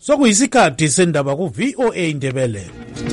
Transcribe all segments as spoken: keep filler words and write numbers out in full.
Sokuyisikhathi sendaba ku V O A Ndebele.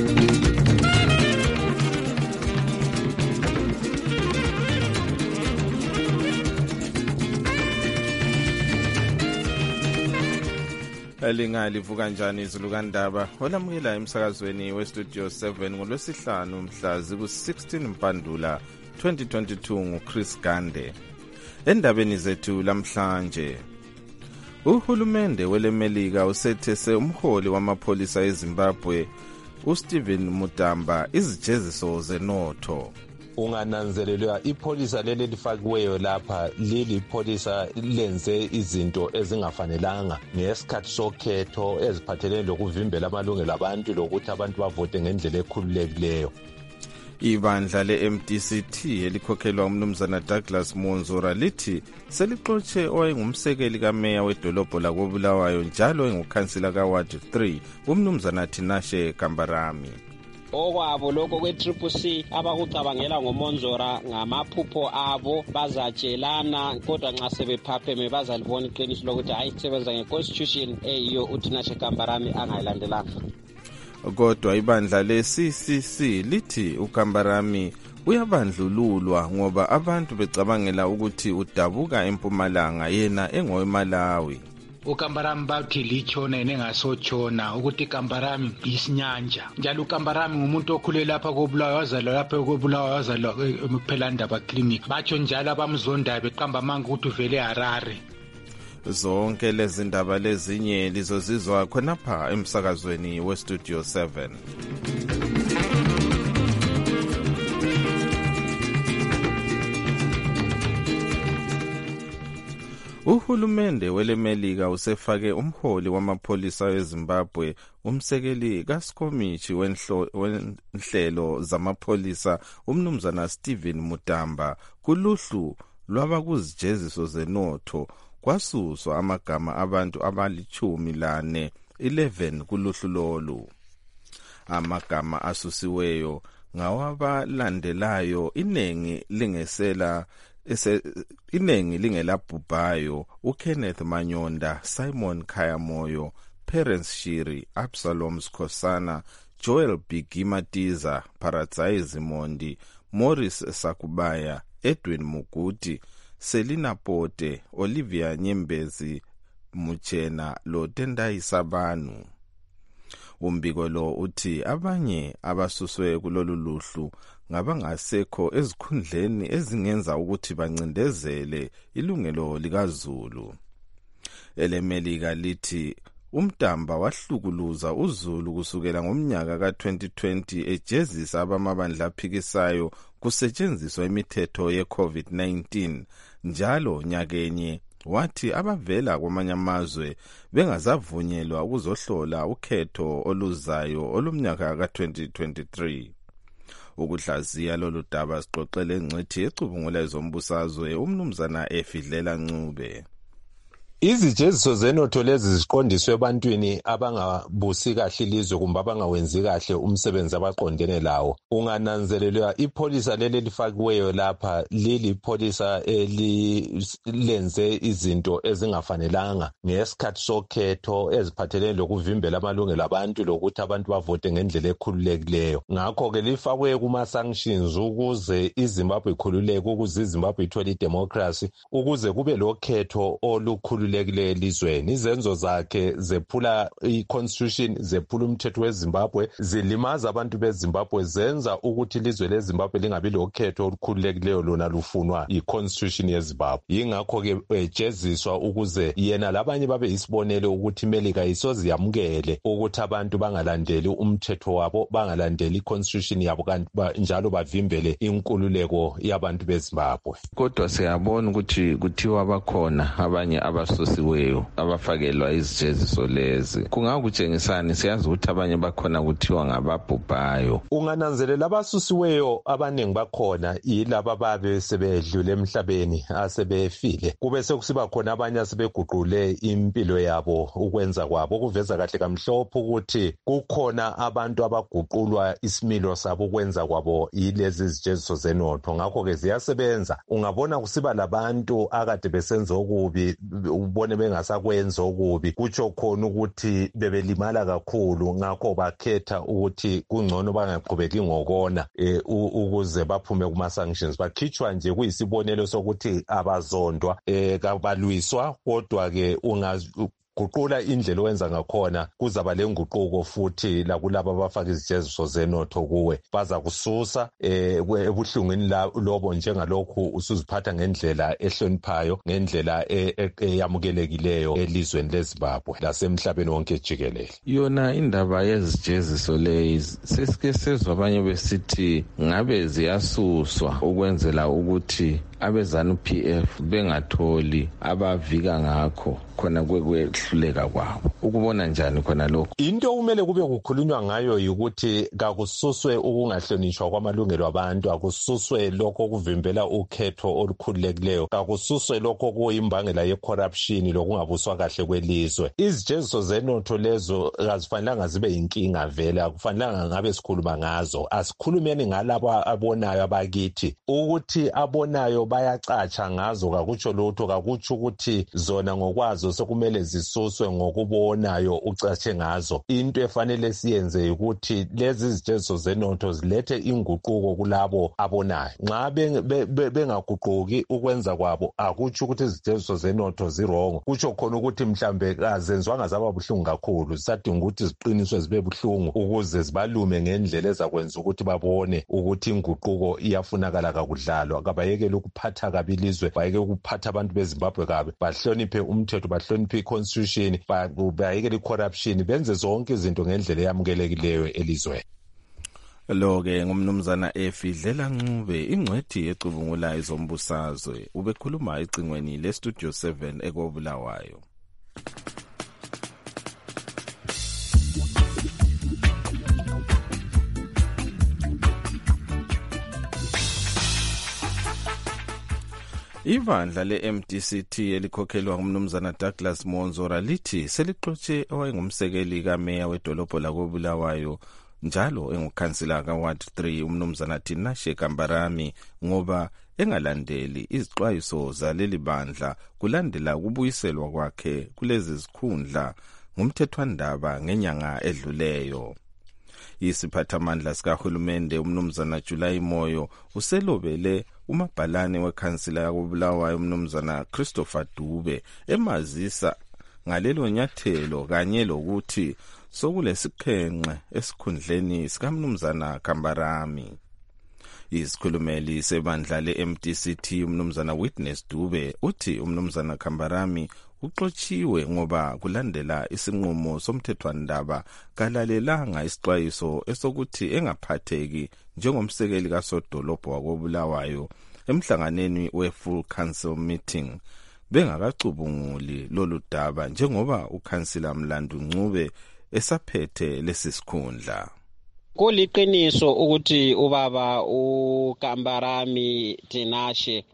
Elinga livuka njani izulu kandaba olamukela emsakazweni we Studio seven ngolwesihlanu mhla ziku sixteen Mpandula twenty twenty-two nguChris Gande. Endabeni zethu lamhlanje, uhulumende welemelika usethese umholi wamapholisa eZimbabwe uStephen Mutamba izijeziso zenotho. Ungananzelelwa ipholisa leli lifakiweyo lapha leli pholisa lenze izinto ezingafanelanga ngesikhathi sokhetho eziphathelene lokuvimbela amalungelo abantu lokuthi abantu bavote ngendlela ekhululekileyo. Ibandla le-M D C T elikhokhelwa umnumzana Douglas Monzora lithi selixotshe owayengumsekeli kameya wedolobho lakoBulawayo njalo engukhansila kaWard three umnumzana Tinashe Kambarami. Okwabo lokho kwe-Triple C abakucabangela ngoMonzora ngamaphupho abo bazatshelana kodwa nxa sebephapheme bazalibona iqiniso lokuthi hayi sebenza nge-constitution eyiyo uTinashe Kambarami angayilandelanga. Kodwa ibandla le-C C C lithi uKambarami uyabandlululwa ngoba abantu becabangela ukuthi udabuka eMpumalanga yena engoweMalawi. uKambarami bathi lichona enengasotshona ukuthi Kambarami isinyanja njalo uKambarami ngumuntu okhule lapha koBulawayo wazalwa lapha koBulawayo wazalwa eMphelandaba clinic batsho njalo abamzondayo beqamba manga ukuthi uvele eHarare. Zonke lezi ndaba lezinye lizozizwa khonapha emsakazweni we Studio seven. Uhulumende welemelika usefake umholi wamapholisa eZimbabwe umsekeli kaSkomichi wenhlelo zamapholisa umnumzana Stephen Mutamba kuluhlu lwabakuzijeziso zenotho kwasuswa amagama abantu abalichumi lane eleven kuluhlu lolu. Amagama asusiweyo ngawabalandelayo inengi lingesela Ese, inengi lingelabhubhayo uKenneth Manyonda, Simon Khayamoyo, Perence Shiri, Absalom Skhosana, Joel Bigimatiza, Paratsaizi Mondi, Morris Sakubaya, Edwin Muguti, Selina Pote, Olivia Nyembezi Muchena lo Tendai Sabanu. Umbiko lo uthi abanye abasuswe kulolu luhlu ngabangasekho ezikhundleni ezingenza ukuthi bancindezele ilungelo likaZulu. Elemelika lithi uMtamba wahlukuluza uZulu kusukela ngomnyaka ka twenty twenty ejezisa abamabandla aphikisayo kusetshenziswa imithetho ye-COVID nineteen njalo nyakenye wathi abavela kwamanye amazwe bengazavunyelwa ukuzohlola ukhetho oluzayo olumnyaka ka twenty twenty-three. Ukuhlaziya lolu daba sixoxele ngcithi ecubungula ezombusazwe umnumzana Efidlela Ncube. Izijeziso zenotho lezi ziqondiswe ebantwini abangabusi kahle ilizwe kumbe abangawenzi kahle umsebenzi abaqondene lawo. Ungananzelelwa ipholisa leli lifakiweyo lapha leli pholisa elilenze izinto ezingafanelanga ngesikhathi sokhetho eziphathelene lokuvimbela amalungelo abantu lokuthi abantu bavote ngendlela ekhululekileyo. Ngakho ke lifakwe kuma sanctions ukuze iZimbabwe ikhululeke, ukuze iZimbabwe ithole idemocracy, ukuze kube lokhetho olukhulu elizweni. Izenzo zakhe zephula i-constitution, zephula umthetho weZimbabwe, zilimaza abantu beZimbabwe, zenza ukuthi ilizwe leZimbabwe lingabi lokhetho olukhululekileyo lona lufunwa i-constitution yeZimbabwe. Yingakho ke ejeziswa ukuze yena labanye babe isibonelo ukuthi imelika isoze yamukele ukuthi abantu bangalandeli umthetho wabo, bangalandeli i-constitution yabo kanti njalo bavimbele inkululeko yabantu beZimbabwe. Kodwa siyabona ukuthi kuthiwa bakhona abanye abaso siweyo abafakelwa izijeziso lezi. Kungakutshengisani? Siyazi ukuthi abanye bakhona kuthiwa ngababhubhayo. Ungananzelela abasusiweyo abaningi bakhona yilaba babe sebedlule emhlabeni asebefile. Kube sekusiba khona abanye asebeguqule impilo yabo ukwenza kwabo. Kuveza kahle kamhlophe ukuthi kukhona abantu abaguqulwa isimilo sabo ukwenza kwabo yilezi zijeziso zenotho. Ngakho ke ziyasebenza. Ungabona kusiba labantu akade besenza okubi bebone bengasakwenza okubi kutsho khona ukuthi bebelimala kakhulu ngakho bakhetha ukuthi kungcono bangaqhubeki ngokona eh, ukuze baphume kuma sanctions bakhitshwa nje kuyisibonelo sokuthi abazondwa eh, kabalwiswa kodwa ke ungazi guqula indlela owenza ngakhona kuzaba lenguquko futhi lakulabo abafaka izijeziso zenotho kuwe baza kususa eh, ebuhlungwini lobo njengalokhu usuziphatha ngendlela ehloniphayo ngendlela eyamukelekileyo elizweni leZimbabwe lasemhlabeni wonke jikelele. Yona indaba yezijeziso lezi sesike sezwa abanye besithi ngabe ziyasuswa ukwenzela ukuthi abezanu P F bengatholi abavika ngakho khona kwehluleka kwabo. Ukubona njani khona lokho? Into kumele kube kukhulunywa ngayo yikuthi kakususwe ukungahlonishwa kwamalungelo abantu, akususwe lokho kuvimbela ukhetho olukhululekileyo, kakususwe lokho kuyimbangela ye-corruption lokungabuswa kahle kwelizwe. Izijeziso zenotho lezo azifanelanga zibe yinkinga vele, akufanelanga ngabe sikhuluma ngazo. Asikhulumeni ngalabo abonayo abakithi ukuthi abonayo bayacatsha ngazo kakutsho lutho, kakutsho ukuthi zona ngokwazo sokumele zisuswe ngokubonayo ucatshe ngazo. Into efanele siyenze ukuthi lezi zijeziso zenotho zilethe inguquko kulabo abonayo. Nxa bengaguquki ukwenza kwabo akutsho ukuthi izijeziso zenotho zirongo, kutsho khona ukuthi mhlambe kazenzwanga zaba buhlungu kakhulu, zisadinga ukuthi ziqiniswe zibe buhlungu ukuze zibalume ngendlela ezakwenza ukuthi babone ukuthi inguquko iyafunakala kakudlalwa. Kabayekele ukuphatha kabi ilizwe, bayeke ukuphatha abantu beZimbabwe kabi, bahloniphe umthetho, bahloniphe i-constitution, bayekele i-corruption, benze zonke izinto ngendlela eyamukelekileyo elizweni. Lo-ke ngumnumzana Efidlela Ncube, ingcwethi ecubungula izombusazwe, ubekhuluma ecingweni le-Studio seven ekobulawayo. Ibandla le-M D C T elikhokhelwa ngumnumzana Douglas Monzora lithi selixotshe owayengumsekeli kameya wedolobho lakobulawayo njalo engukhansila ka-Ward three umnumzana Tinashe Kambarami ngoba engalandeli izixwayiso zaleli bandla kulandela ukubuyiselwa kwakhe kulezi zikhundla ngumthethwandaba ngenyanga edluleyo. Isiphathamandla sikahulumende umnumzana July Moyo uselobele umabhalane wekhansila yakobulawayo umnumzana Christopher Dube emazisa ngalelo nyathelo kanye lokuthi sokulesikhenqe esikhundleni sikamnumzana Kambarami. Isikhulumeli sebandla le-M D C T umnumzana Witness Dube uthi umnumzana Kambarami uxotshiwe ngoba kulandela isinqumo somthethwandaba kalalelanga isixwayiso esokuthi engaphatheki njengomsekeli kasodolobho wakobulawayo emhlanganeni we-full council meeting bengakacubunguli lolu daba njengoba ukhansila Mlandu Ncube esaphethe lesi sikhundla. Kuliqiniso ukuthi ubaba uKambarami Tinashe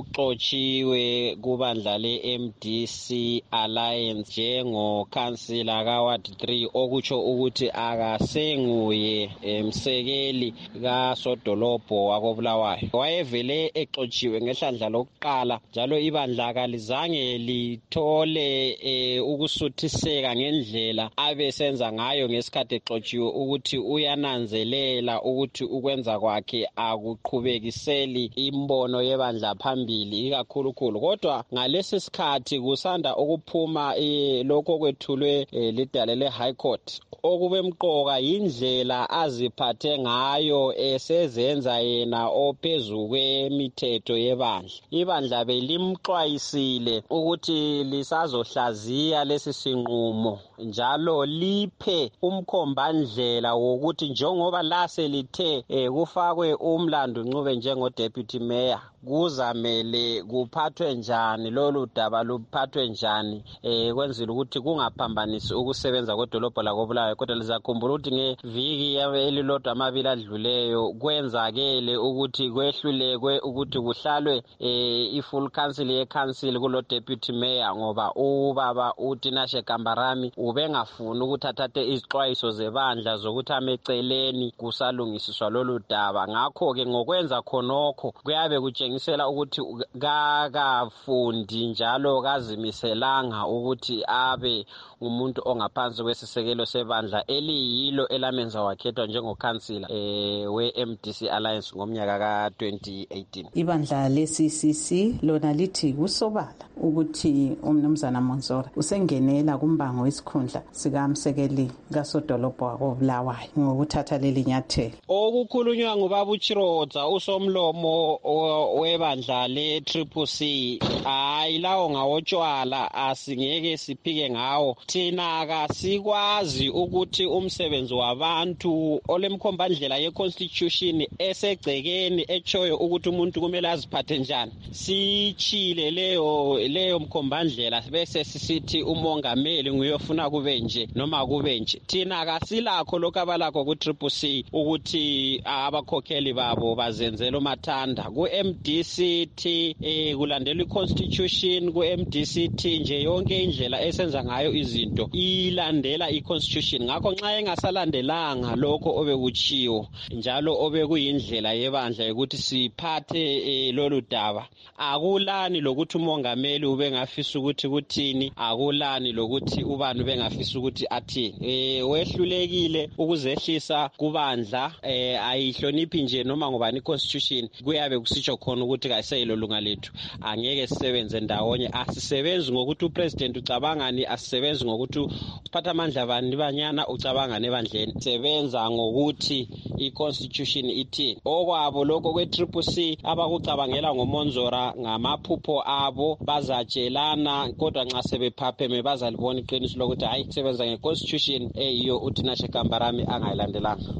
uxotshiwe kubandla le-M D C Alliance njengokhansila ka-Ward three okutsho ukuthi akasenguye emsekeli kasodolobho wakobulawayo. Wayevele exotshiwe ngehlandla lokuqala njalo ibandla kalizange lithole e, ukusuthiseka ngendlela abesenza ngayo ngesikhathi exotshiwe ukuthi uyana nanzelela ukuthi ukwenza kwakhe akuqhubekiseli imbono yebandla phambili ikakhulukhulu. Kodwa ngalesi sikhathi kusanda ukuphuma lokho kwethulwe lidale le-High Court okube mqoka indlela aziphathe ngayo esezenza yena ophezu kwemithetho yebandla. Ibandla belimxwayisile ukuthi lisazohlaziya lesi sinqumo njalo liphe umkhombandlela wokuthi njengoba lase lithe eh, kufakwe uMlandu Ncube njengo deputy mayor kuzamele kuphathwe njani lolu daba luphathwe njani eh kwenzela ukuthi kungaphambanisi ukusebenza kwedolobho lakobulawayo olwayo, kodwa lizakhumbula ukuthi ngeviki elilodwa amabili adluleyo kwenzakele ukuthi kwehlulekwe ukuthi kuhlalwe eh, i-full council ye-council kulo deputy mayor, ngoba ubaba uTinashe Kambarami ubengafuni ukuthi athathe izixwayiso zebandla zokuthi ameceleni kusalungisiswa lolu daba. Ngakho-ke ngokwenza khonokho kuyabe kutshengisela ukuthi kakafundi njalo kazimiselanga ukuthi abe umuntu ongaphansi kwesisekelo sebandla eliyilo elamenza wakhethwa njengokhansila eh, we-M D C Alliance ngomnyaka ka twenty eighteen. Ibandla le-C C C lona lithi kusobala ukuthi umnumzana Monzora usengenela kumbango wesikhundla sikamsekeli kasodolobha wakobulawayo ngokuthatha leli nyathelo. Okukhulunywa ngubaba uChirodza usomlomo webandla le-Triple C hayi lawo ngawotshwala asingeke siphike ngawo. Thina kasikwazi ukuthi umsebenzi wabantu olemkhombandlela ye-constitution esegcekeni echoyo ukuthi umuntu kumele aziphathe njani sichile leyo leyo mkhombandlela bese sisithi umongameli nguyofuna kube nje noma kube nje. Thina kasilakho lokho abalakho ku-Triple C ukuthi abakhokheli babo bazenzela umathanda ku-M D C T eh, kulandelwa i-constitution ku-M D C T nje yonke indlela esenza ngayo izinto ilandela i-constitution. Ngakho nxa engasalandelanga lokho obekuchiwo njalo obekuyindlela yebandla ukuthi siphathe eh, lolu daba, akulani lokuthi umongameli ube ngafisa ukuthi kuthini, akulani lokuthi ubani ube ngafisa ukuthi athini. Eh, wehlulekile ukuzehlisa kubandla eh, ayihloniphi nje noma ngobani i-constitution kuyabe kusitsho khona ukuthi kayiseyilo lunga lethu. Angeke sisebenze ndawonye, asisebenzi ngokuthi upresident ucabangani, asisebenzi ngokuthi uphatha amandla abantu banyana ucabangane ebandleni. Sebenza ngokuthi i-constitution ithini. Okwabo lokho kwe-Triple C abakucabangela ngoMonzora ngamaphupho abo, bazatshelana kodwa nxa sebephapheme bazalibona iqiniso lokuthi hayi sebenza nge-constitution eyiyo uTinashe Kambarami angayilandelanga.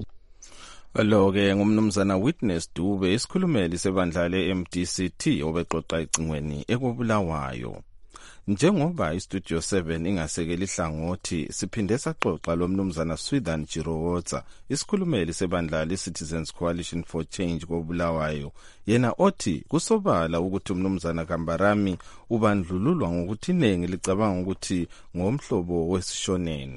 Lo-ke ngumnumzana Witness Dube, isikhulumeli sebandla le-M D C T obexoxa ecingweni ekubulawayo. Njengoba iStudio seven ingasekeli hlangothi, siphinde saxoxa lo mnumzana Swithan Jirowotsa, isikhulumeli sebandla le-Citizens Coalition for Change kobulawayo, yena othi kusobala ukuthi umnumzana Kambarami ubandlululwa ngokuthi iningi licabanga ukuthi ngomhlobo wesishoneni.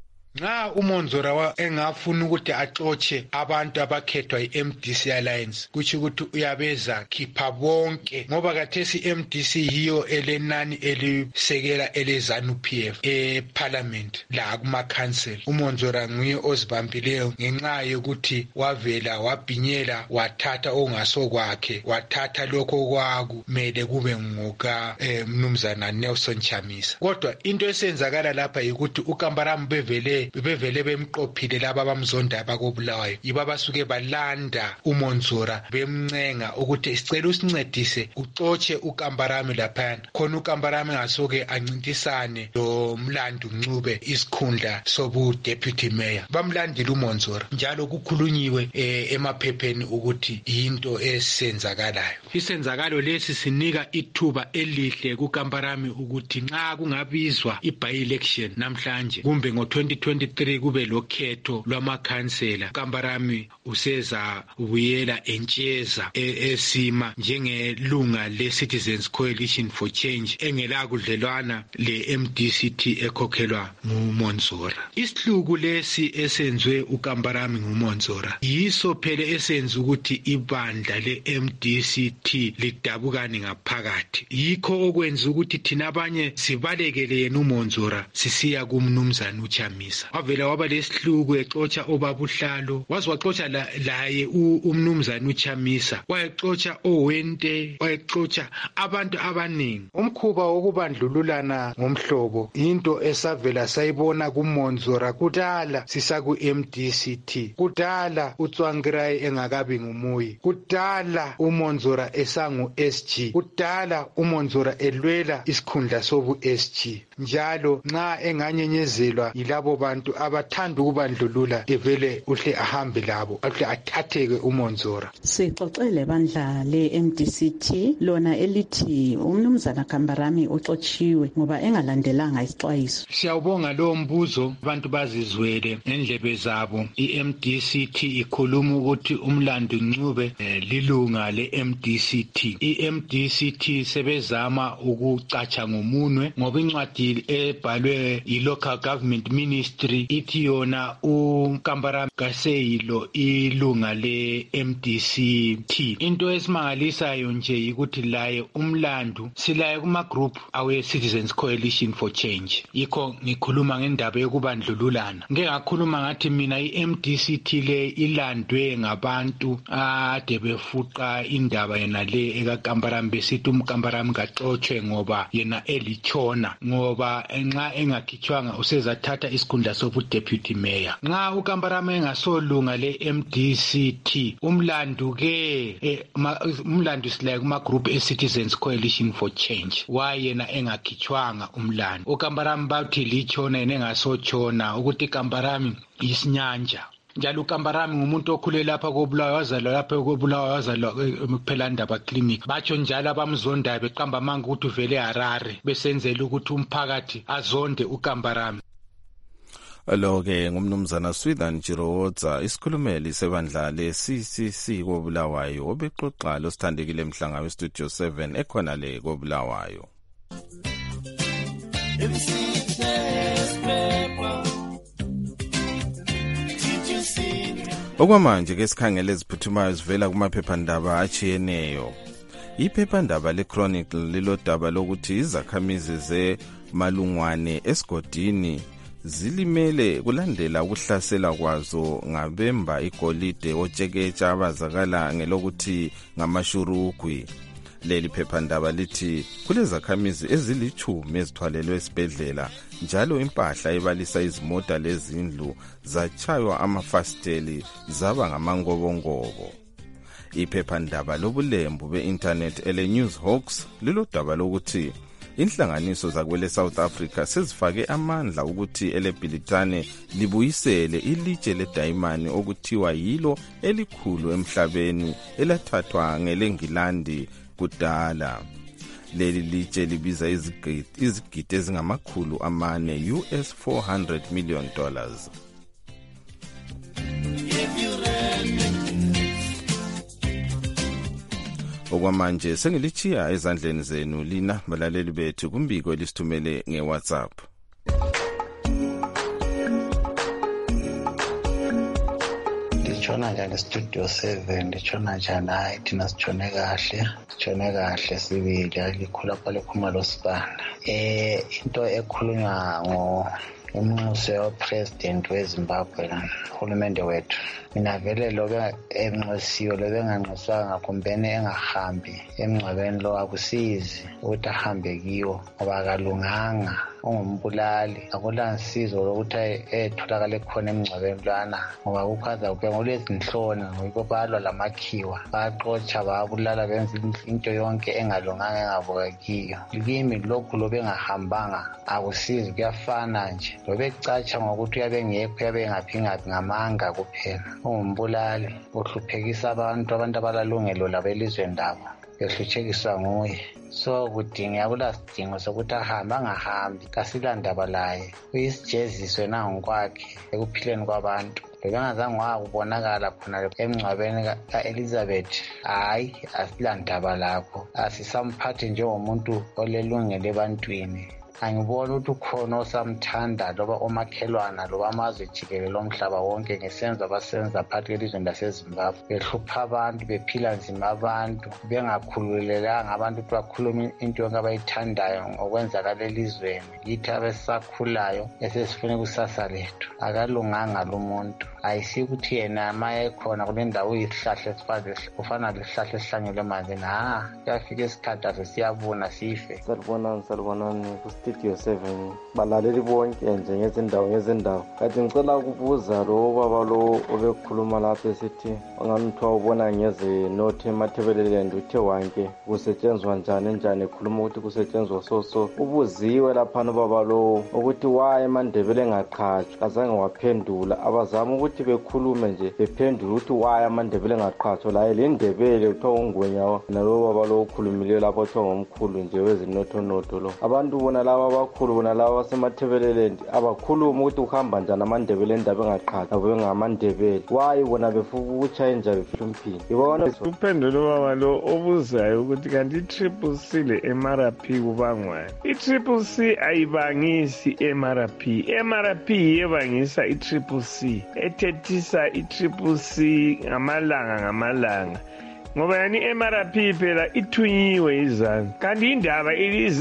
Nxa uMonzora engafuna ukuthi axotshe abantu abakhethwa i-M D C Alliance kuthi ukuthi uyabeza khipha bonke, ngoba kathesi i-M D C yiyo elenani elisekela eleZANU P F eParliament la kuma council. uMonzora nguye ozibambileyo ngenxa yokuthi wavela wabhinyela wathatha ongasokwakhe, wathatha lokho kwakumele kube ngoka eh, mnumzana Nelson Chamisa. Kodwa into esenzakala lapha ukuthi uKambarami bevele bevele bemqophile laba abamzonda abakobulawayo, yiba basuke balanda uMonzora bemncenga ukuthi sicela usincedise uxotshe uKambarami laphana khona uKambarami ngasoke ancintisane lo mlando Ncube isikhundla sobu deputy mayor. Bamlandile uMonzora njalo kukhulunyiwe eh, emaphepheni ukuthi into esenzakalayo. Isenzakalo lesi sinika ithuba elihle kuKambarami ukuthi nxa kungabizwa i-by election namhlanje kumbe ngo twenty twenty-three kube lokhetho lwamakhansela, Kambarami useza ubuyela entsheza esima njengelunga le-Citizens Coalition for Change engela kudlelwana le-M D C T ekhokhelwa nguMonzora. Isihluku lesi esenzwe uKambarami nguMonzora yiso phela esenza ukuthi ibandla le-M D C T lidabukane ngaphakathi. Yikho okwenza ukuthi thina abanye sibalekele yena uMonzora sisiya kumnumzana uChamisa. Wavela waba lesihluku exotsha obabuhlalo, wazwaxotsha laye umnumzana uChamisa, wayexotsha owente, wayexotsha abantu abaningi. Umkhuba wokubandlululana ngomhlobo into esavela sayibona kuMonzora kudala sisaku M D C T, kudala uTsvangirai engakabi ngumuyi, kudala uMonzora esangu S G, kudala uMonzora elwela isikhundla sobu S G. Njalo nxa enganyenyezelwa yilabo bantu abathanda ukubandlulula evele uhle ahambe labo ahle athatheke uMonzora. Sixoxele bandla le-M D C T lona elithi umnumzana Kambarami uxotshiwe ngoba engalandelanga isixwayiso. Siyawubonga lo mbuzo, abantu bazizwele endlebe zabo. I-M D C T ikhuluma ukuthi umlando Ncube eh, lilunga le-M D C T. I-M D C T sebezama ukucatsha ngomunwe ngoba incwadi ebhalwe yi-Local Government Ministry ithi yona uKambarami kaseyilo ilunga le-M D C T. Into esimangalisayo nje ukuthi laye umlando silaye kuma group awe Citizens Coalition for Change. Yikho ngikhuluma ngendaba yokubandlululana. Ngeke ngakhuluma ngathi mina i-M D C T le ilandwe ngabantu ade befuqa indaba yena le ekaKambarami besithi uMkambarami kaxoxwe ngoba yena elichona ngoba nxa engakhitshwanga usezathatha isikhundla sobu deputy mayor. Nxa uKambarami engasolunga le-M D C T umlando ke eh, umlando silaye kuma group e-Citizens Coalition for Change wayena engakhitshwanga umlando. uKambarami bathi lichona yena engasotshona ukuthi Kambarami isinyanja. Njalo uKambarami ngumuntu okhule lapha koBulawayo wazalwa lapha koBulawayo wazalwa ePhelandaba Clinic. Batsho njalo abamzondayo beqamba amanga ukuthi uvele eHarare besenzela ukuthi umphakathi azonde uKambarami. Lo-ke ngumnumzana Swithan Jirowodza isikhulumeli sebandla le-C C C koBulawayo obexoxa losithandekile Mhlanga weStudio seven ekhona le koBulawayo. Okwamanje ke sikhangele eziphuthumayo zivela kumaphephandaba achiyeneyo. Iphephandaba leChronicle lilodaba lokuthi izakhamizi zeMalungwane esigodini zilimele kulandela ukuhlasela kwazo ngabemba igolide otsheketsha abazakala ngelokuthi ngamashurugwi. Leli phephandaba lithi kulezakhamizi ezilichumi ezithwalelwe esibhedlela njalo impahla ebalisa izimota lezindlu zachaywa amafasteli zaba ngamangobongobo. Iphephandaba lobulembu be-internet ele Newshawks lilodaba lokuthi inhlanganiso zakwele South Africa sezifake amandla ukuthi eleBilitane libuyisele ilitshe ledayimani okuthiwa yilo elikhulu emhlabeni elathathwa ngelengilandi kudala. Leli litshe libiza izigidi izigidi ezingamakhulu amane U S four hundred million dollars. Okwamanje sengilichiya ezandleni zenu lina balaleli bethu kumbiko elisithumele ngeWhatsApp. Ndichona njani Studio seven, ndichona njani hayi thina sichone kahle, sichone kahle sibili alikhula phale khumalo sibana. Eh into ekhulunywa ngo umnxuso wepresident weZimbabwe uhulumende wethu. Mina vele lo enxusiwe lo benganxusanga kumbene engahambi emngcwabeni lo akusizi ukuthi ahambe kiwo ngoba kalunganga ungumbulali akulansizo lokuthi etholakala khona emngcwabeni lana ngoba ukhaza kube ngolezinhloni ngokubalwa lamakhiwa baxotsha babulala benza into yonke engalunganga engabukekiyo. Kimi lokhu lo bengahambanga akusizi kuyafana nje lo becatsha ngokuthi uyabe ngekho yabe ngaphingapi ngamanga kuphela ungumbulali uhluphekisa abantu abantu abalalungelo labelizweni labo ehluthekiswa nguye. So kudinga kulasidingo sokuthi ahambe angahambi kasilandaba laye uyisijeziso nangokwakhe ekuphileni kwabantu. Bengazange wakubonakala khona emngcwabeni kaElizabeth hayi asilandaba lakho asisamphathi njengomuntu olelungelo ebantwini. Angibona ukuthi ukhona osamthanda loba omakhelwana loba amazwe jikelele omhlaba wonke ngesenzo abasenza phakathi kwelizweni laseZimbabwe behlupha abantu bephila nzima abantu bengakhululelanga abantu ukuthi bakhulume into yonke abayithandayo ngokwenzakala elizweni. Yithi abesakhulayo esesifuna ikusasa lethu akalunganga lo muntu. Ayisikuthi yena maye khona kule ndawo uyisihlahla esifaze ufana lesihlahla esihlanyelwe emanzini ha kuyafika isikhathi asesiyabuna sife. Salibonani salibonani Studio seven balaleli bonke nje ngezindawo ngezindawo. Kanti ngicela ukubuza lo baba lo obekhuluma lapha esithi anganithiwa ubona ngeze nothi eMathebeleland uthe wanke kusetshenzwa njani njani ekhuluma ukuthi kusetshenzwa so so. Ubuziwe lapha baba lo ukuthi waye eMandebele engaqhatshwa kazange waphendula. Abazama ukuthi bekhulume nje bephendula ukuthi waye eMandebele engaqhatshwa la elendebele uthiwa ungwenya nalo baba lo ukhulumile lapho uthiwa ngomkhulu nje wezinothonoto lo. Abantu bona laba abakhulu bona laba basemathebeleland abakhuluma ukuthi uhamba njani aMandebele endaba engaqhatshwa bengamandebele. Waye bona befuka ukuchaya nje befihlumpini. Ibona uphendulo baba lo obuzayo ukuthi kanti i-Triple C le M R P kubangwani. I-Triple C ayibangisi M R P. M R P yebangisa i-Triple C ethethisa i-Triple C ngamalanga ngamalanga. Ngoba yani i-M R P phela ithunyiwe izanu. Kanti indaba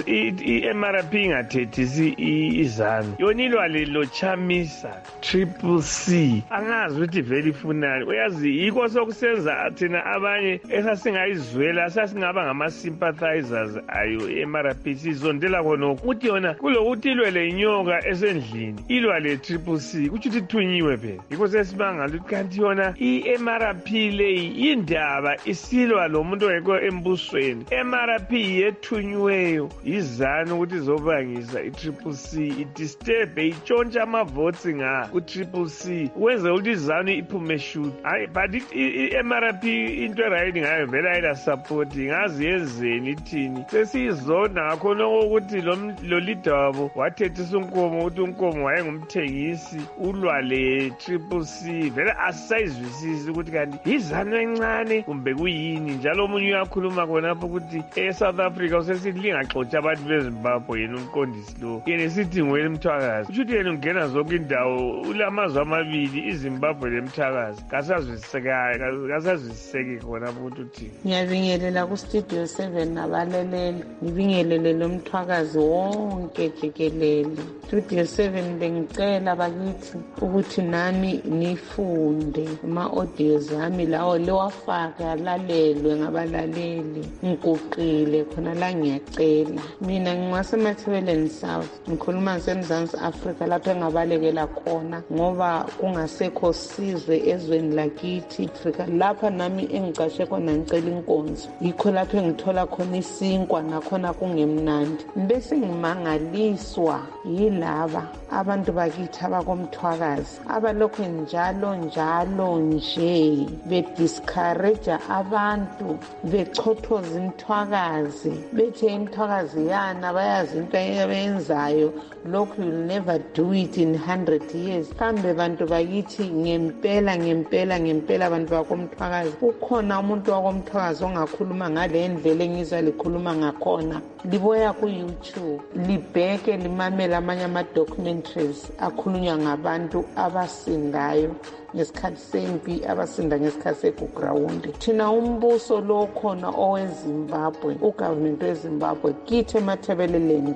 i-M R P ingathethisi izanu. Yona ilwale lochamisa Triple C. Angazi ukuthi vele ifunani. Uyazi yiko sokusenza thina abanye esasingayizwela sasingaba ngama-sympathizers ayo i-M R P sizondela khonokho. Uthi yona kulokuthi ilwele inyoka esendlini. Ilwale Triple C kuthi ithunyiwe phela. Yiko sesibangala ukuthi kanti yona i-M R P leyi indaba silwa lo muntu ongekho embusweni. M R P yethunyweyo izana ukuthi izobangisa i-Triple C idisturbe itshontsha amavotes nga ku-Triple C wenze ukuthi izanu iphume shoot. Hayi but i-M R P into right ngayo vele ayila support ngazi yenzeni ithini. Sesizona ngakho lokho ukuthi lo leader wabo wathethisa unkomo ukuthi unkomo wayengumthengisi ulwa le Triple C vele asayizwisisi ukuthi kanti izanu encane kumbe kuyi yini njalo omunye uyakhuluma khonapho ukuthi eSouth Africa usesithi lingaxotsha abantu beZimbabwe yena umqondisi lo yena esithi ngwele Mthwakazi. Ukuthi yena ungena zonke indawo ulamazwe amabili iZimbabwe leMthwakazi kasazwisiseka kasazwisiseki khonapho ukuthi uthini. Ngiyabingelela ku Studio seven nabaleleli ngibingelele lo Mthwakazi wonke jikelele. Studio seven bengicela bakithi ukuthi nami nifunde ama audios ami lawo lewafaka lalelwe ngabalaleli ngiguqile khona la ngiyacela. Mina ngingasemathebeleni South ngikhuluma ngisemzansi Africa lapho engabalekela khona ngoba kungasekho sizwe ezweni lakithi Africa lapha nami engicashe khona ngicela inkonzo yikho lapho engithola khona isinkwa nakhona kungemnandi. Bese ngimangaliswa yilaba abantu bakithi abakomthwakazi abalokho njalo njalo nje bediscourage abantu bechothoza imthwakazi bethe imthwakazi yana bayazi into ayenzayo lokhu you'll never do it in one hundred years. Kambe bantu bakithi ngempela ngempela ngempela abantu bakomthwakazi ukhona umuntu wakomthwakazi ongakhuluma ngale ndlela engizwa likhuluma ngakhona. Liboya ku YouTube libheke limamela amanye ama documentaries akhulunywa ngabantu abasindayo ngesikhathi sempi abasinda ngesikhathi segugrawundi. Thina umbuso lo khona oweZimbabwe ugovernment weZimbabwe kithi eMathebeleland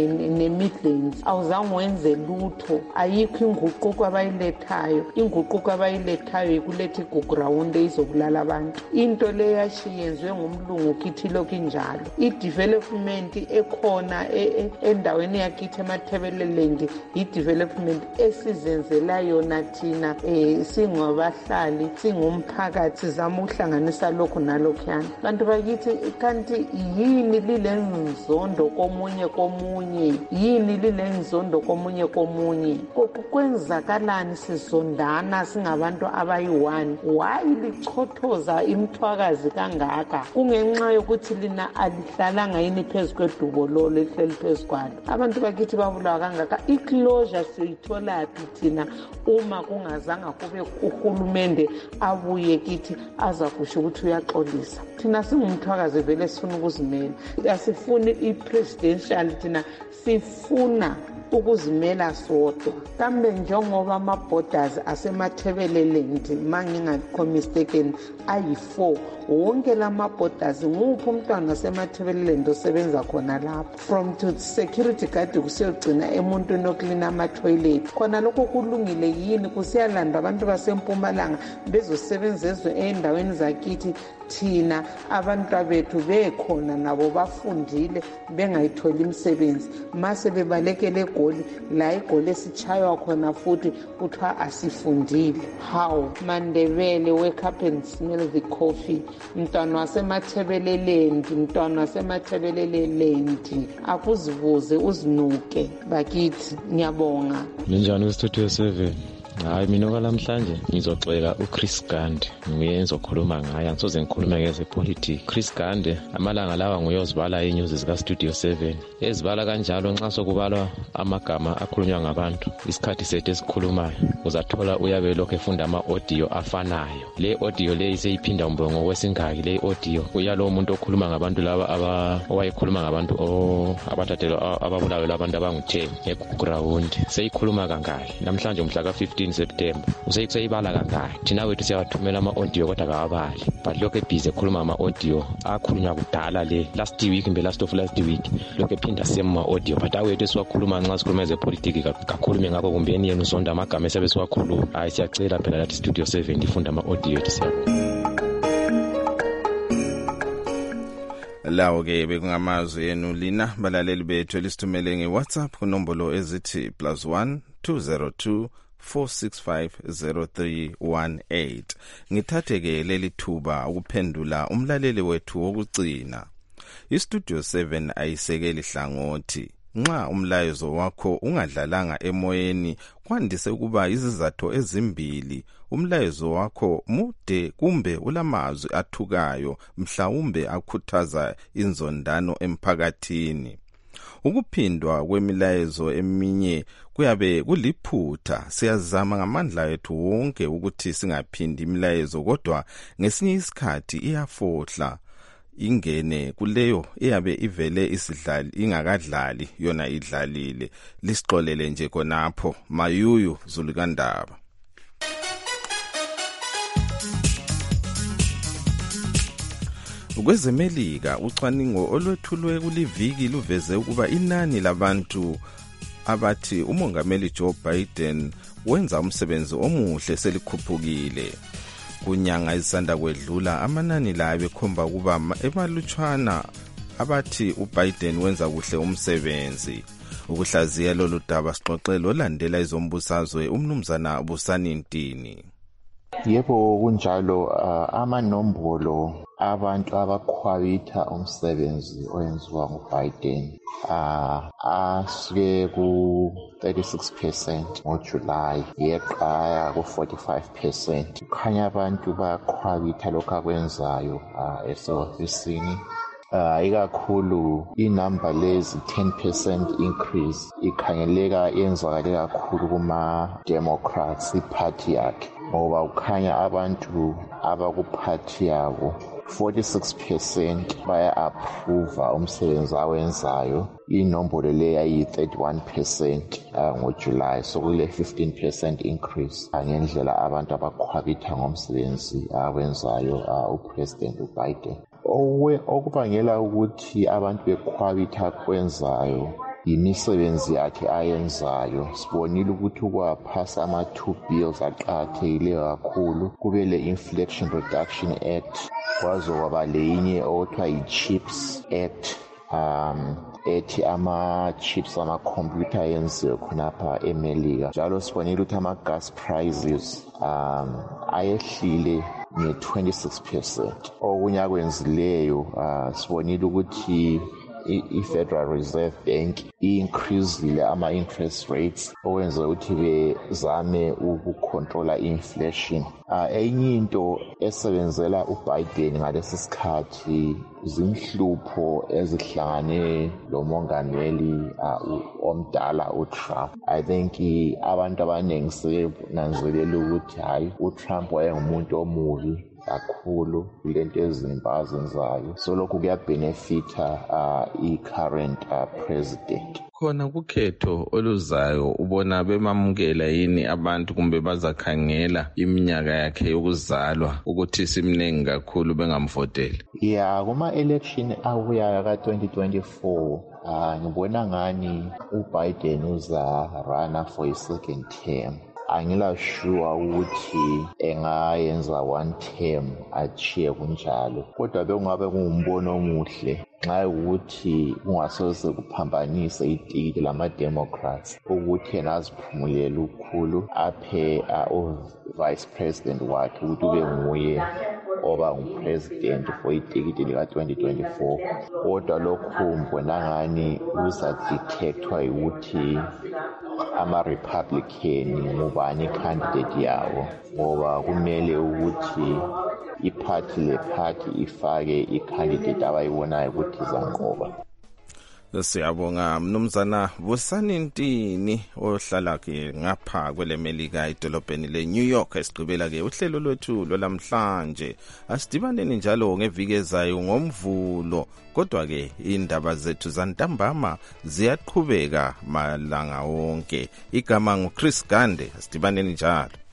ne-Midlands awuzange wenze lutho. Ayikho inguquko abayilethayo. Inguquko abayilethayo ikuletha igugrawundi izobulala abantu. Into le yashiyenzwe ngumlungu kithi lokhu njalo. I-development ekhona endaweni yakithi eMathebeleland i-development esizenzela yona thina eh singobahlali singumphakathi zama uhlanganisa lokho nalokhuyana. Bantu bakithi kanti yini lilenzondo komunye komunye yini lilenzondo komunye komunye kwenzakalani sizondana singabantu abayi-one. Why lichothoza imthwakazi kangaka? Kungenxa yokuthi lina alihlalanga yini phezu kwedubo lo lihleli phezu kwalo. Abantu bakithi babulawa kangaka. I-closure siyitholaphi thina uma kungazanga kube uhulumende abuye kithi aza kusho ukuthi uyaxolisa? Thina singumthwakazi vele sifuna ukuzimela. Asifuni i-presidential, thina sifuna ukuzimela sodwa. Kambe njengoba ama-borders asemathebeleland mangingakho mistaken ayi-four, wonke lama-borders nguphi umntwana wasemathebeleland osebenza khona lapho, from to security guard kusiyogcina emuntwini oklina ama-toilet. Khona lokho kulungile yini? Kusiyalanda abantu basempumalanga bezosebenzezwe endaweni zakithi, thina abantu bethu bekhona nabo bafundile bengayitholi imisebenzi, mase bebalekele egoli la igoli esitshaywa khona futhi kuthiwa asifundile. How? Mandebele, wake up and smell the coffee. Mntwana wasemathebeleland, mntwana wasemathebeleland, akuzivuze uzinuke bakithi. Ngiyabonga. Ninjani westudio seven? Hayi mina okwamhlanje ngizoxeka uChris Gande, nguye engizokhuluma ngaye, angisoze ngikhulume ngezepolitiki. Chris Gande amalanga lawa nguye ozibala inews zika Studio seven. Ezibala kanjalo nxa sokubalwa amagama akhulunywa ngabantu isikhathi sethu esikhulumayo, uzathola uyabe lokho efunda ama-audio afanayo. Le audio le iseyiphinda umbongo kwesingaki. Le audio uyalo umuntu okhuluma ngabantu laba aba owayekhuluma ngabantu abathathelwa ababulawe labantu abangu-ten eground, seyikhuluma kangaki namhlanje umhla ka fifteen September. Useyibala kangaki? Thina wethu siyawathumela ama-audio kodwa kawabali, but lokho ebhizi ekhuluma ama-audio akhulunywa kudala le last week mbe last of last week, lokho ephinda sema-audio, but awethu esiwakhuluma nxa sikhuluma ezepolitiki kakhulume ngakho kumbeni yena uzonda amagama esabe siwakhuluma. Hayi siyacela phela lathi Studio seven ifunda ama-audio ethu siyabonga. Lawo ke bekungamazwi yenu lina balaleli bethu elisithumele nge-WhatsApp kunombolo ezithi plus one two zero two four six five zero three one eight. Ngithathe ke leli thuba ukuphendula umlaleli wethu wokugcina. iStudio seven ayisekeli hlangothi. Nxa umlayezo wakho ungadlalanga emoyeni kwandise ukuba izizathu ezimbili. Umlayezo wakho mude kumbe ulamazwi athukayo mhlawumbe akhuthaza inzondano emphakathini. Ukuphindwa kwemilayezo eminye kuyabe kuliphutha. Siyazama ngamandla ethu wonke ukuthi singaphindi imilayezo, kodwa ngesinye isikhathi iyafohla ingene kuleyo eyabe ivele isidlali ingakadlali yona idlalile. Lisixolele nje konapho. Mayuyu Zulukandaba. Kwezemelika ucwaningo olwethulwe kuliviki luveze ukuba inani labantu abathi umongameli Joe Biden wenza umsebenzi omuhle selikhuphukile. Kunyanga izisanda kwedlula amanani la bekhomba ukuba ebalutshwana abathi uBiden wenza kuhle umsebenzi. Ukuhlaziya lolu daba sixoxelo olandela izombusazwe umnumzana Busani Ntini. Yebo kunjalo, uh, amanombolo abantu abakhwabitha umsebenzi oyenziwa nguBiden uh, asuke ku thirty-six percent ngoJuly yeqaya ku forty-five percent. Kukhanya abantu bayakhwabitha lokho akwenzayo uh, esofisini. Uh, ikakhulu inamba lezi ten percent increase ikhangeleka yenzakale kakhulu kuma-Democrats iparty yakhe, ngoba ukhanya abantu abakuphathi yabo forty-six percent baya-approva umsebenzi awenzayo. Inombolo le yayi-thirty-one percent uh, ngoJuly, so kule fifteen percent increase uh, ngendlela abantu abakhwabitha ngomsebenzi awenzayo uh, uPresident uBiden. Okubangela ukuthi abantu bekhwabitha kwenzayo imisebenzi yakhe ayenzayo. Sibonile ukuthi ukwaphasa ama-two bills aqakathekileyo kakhulu. Kube le-Inflation Reduction Act, kwazokwaba leyinye okuthiwa yi-Chips Act, um ethi ama-chips amakhompyutha yenziwe khonapha eMelika. Njalo sibonile ukuthi ama-gas prices um ayehlile nge-twenty-six percent. Okunye akwenzileyo uh, sibonile ukuthi i-Federal Reserve Bank i-increasile ama-interest rates okwenza ukuthi bezame ukucontrola i-inflation. Uh, enye into esebenzela uBiden ngalesi sikhathi zinhlupho ezihlangane lo mongameli uh, omdala uTrump. I think abantu abaningi sebenanzelela ukuthi hayi uTrump wayengumuntu omubi kakhulu kulento ezimbi azenzayo, so lokhu kuyabenefita uh, i-current uh, president. khona kukhetho oluzayo ubona bemamukela yini abantu kumbe bazakhangela iminyaka yakhe yokuzalwa ukuthi simningi kakhulu bengamvoteli? Ya kuma election abuya ka twenty twenty-four ah ngibona ngani uBiden uza run for a second term. Angila sure ukuthi engayenza one term achiye kunjalo, kodwa bekungabe kungumbono omuhle nxa ukuthi kungasoze kuphambanise itikiti lama-Democrats ukuthi yena aziphumulela ukhulu aphe u-vice president wakhe ukuthi ube nguye oba ngupresident for itikiti lika-twenty twenty-four. Kodwa lokhu mbona ngani uzadetectwa ukuthi ama-Republican ngubani candidate yawo, ngoba kumele ukuthi iphathi lephathi ifake i-candidate abayibonayo ukuthi izanqoba. Siyabonga mnumzana Busani Ntini ohlala ke ngapha kwele Melika edolobheni le New York. Esigqibela ke uhlelo lwethu lolamhlanje, asidibaneni njalo ngeviki ezayo ngomvulo, kodwa ke indaba zethu zantambama ziyaqhubeka malanga wonke. Igama nguChris Gande, asidibaneni njalo.